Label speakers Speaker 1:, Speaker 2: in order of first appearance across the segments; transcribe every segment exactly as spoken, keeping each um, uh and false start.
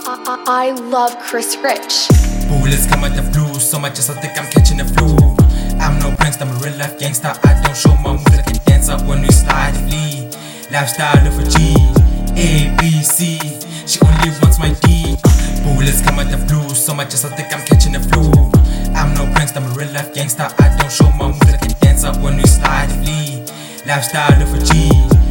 Speaker 1: I love Chris Rich.
Speaker 2: Bullets come out the blue, so much as I think I'm catching the flu. I'm no prankster, I'm a real life gangster. I don't show my moves like a dancer when we slide flee. Lifestyle of a G, A, B, C. She only wants my D. Bullets come out the blue, so much as I think I'm catching the flu. I'm no prankster, I'm a real life gangster. I don't show my moves like a dancer when we slide flee. Lifestyle of a G,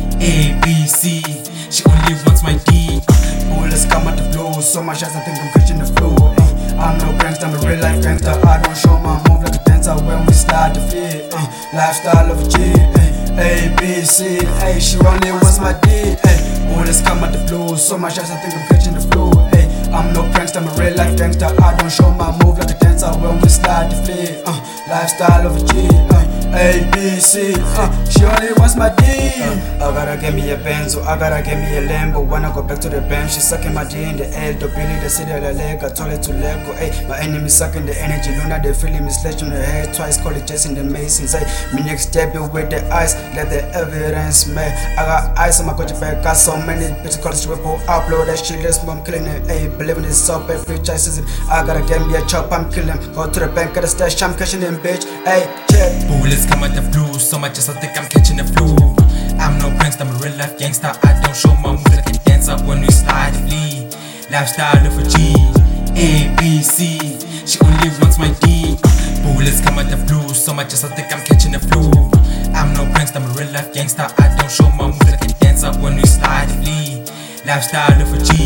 Speaker 2: A, B, C. She only wants my D.
Speaker 3: Bullets come out the blue, so much as I think I'm catching the flu. Ay, I'm no prankster, I'm a real life gangster. I don't show my move like a dancer when we slide the feet. Ay, lifestyle of a G, ay, A, B, C. Ay, she only wants my D. Ay, bullets come out the blue, so much as I think I'm catching the flu. Ay, I'm no prankster, I'm a real life gangster. I don't show my move like a dancer when we slide the feet. Uh, lifestyle of a G, ay, A, B, C. Uh, she only wants my D. Uh, I gotta get me a Benzo, I gotta get me a Lambo. When I go back to the bench, she's sucking my D in the L. The Billy, the city, the leg, I told it to let go. Ay, my enemy sucking the energy. Luna, they feeling me sledge on the head twice. Call it Jason the Masons. Ay, me next step you with the ice, let the evidence man. I got ice on my coach back, got so many bitches college triple. Upload that shit, let's I'm killing it. Ay, believing it's up, every choice is it. I gotta get me a chop, I'm killing. Go to the bank, get a stash, I'm cashing in, bitch. Ay, check.
Speaker 2: Bullets come out the blue, so much as I think I'm catching the flu. I'm no prankster, I'm a real life gangster. I don't show my moves like a dancer when we slide flee. Lifestyle of a G, A, B, C. She only wants my D. Bullets come out the blue, so much as I think I'm catching the flu. I'm no prankster, I'm a real life gangster. I don't show my moves like a dancer when we slide flee. Lifestyle of a G,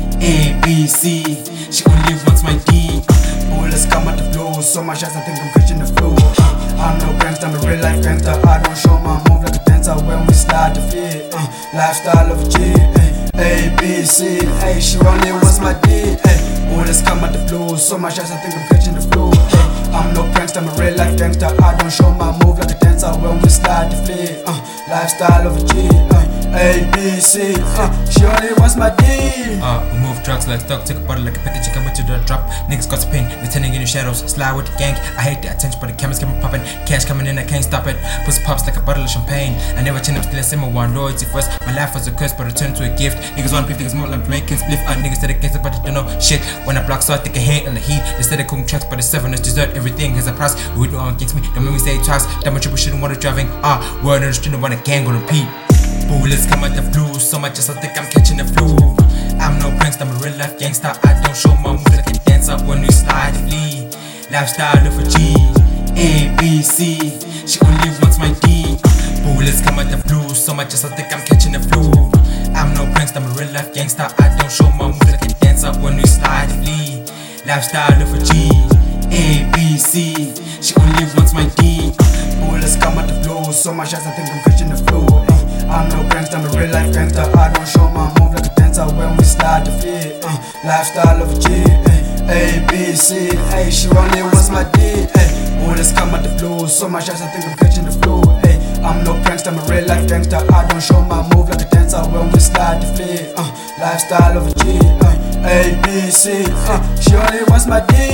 Speaker 2: A, B, C. She only wants my D.
Speaker 3: Bullets come out the blue, so much as I think I'm catching the flu. I'm no prankster, I'm a real life gangster. I don't show my move like a dancer when we slide the feet. Uh, lifestyle of a G, A, B, C. Ay, she only wants my D. Ay, bullets come out the blue, so much as I think I'm catching the flu. Ay, I'm no prankster, I'm a real life gangster. I don't show my move like a dancer when we slide the feet. Uh, lifestyle of a G, A, B, C. Uh, she only wants my D.
Speaker 2: Uh, we move drugs like stock, take a bottle like a package, you come into the drop. Niggas got pain, they're turning in the shadows. Slide with the gang, I hate the attention, but the cameras keep me popping. Cash coming in, I can't stop it. Pussy pops like a bottle of champagne. I never change, I'm still the same, I want loyalty first. My life was a curse, but I turned to a gift. Niggas want beef, niggas more like making spliff. Uh, niggas said against it, but they don't know shit. When I block, so I take a hit on the heat. They said they couldn't tracks, but the seven is dessert. Everything has a price. We do all against me, don't make me say it twice. That my triple shouldn't want to driving. Ah, uh, word on the street, don't want a gang on repeat. Bullets come out the blue, so much as I think I'm catching the flu. I'm no prankster, I'm a real life gangster. I don't show my moves like a dancer when we slide flee. Lifestyle of a G, A, B, C. She only wants my D. Bullets come out the blue, so much as I think I'm catching the flu. I'm no prankster, I'm a real life gangster. I don't show my moves like a dancer when we slide flee. Lifestyle of a G, A, B, C. She only wants my D.
Speaker 3: Bullets come out the blue, so much as I think I'm catching the flu. I'm no prankster, I'm a real life gangster. I don't show my move like a dancer when we slide the feet. Uh, lifestyle of a G, A, B, C. Ay, she only wants my D. Ay, bullets come out the blue, so much as I think I'm catching the flu. Ay, I'm no prankster, I'm a real life gangster. I don't show my move like a dancer when we slide the feet. Uh, lifestyle of a G, A, B, C. Uh, she only wants my D.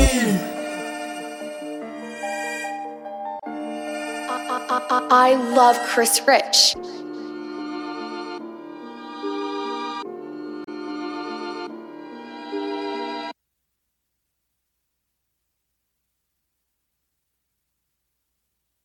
Speaker 1: I love Chris Rich.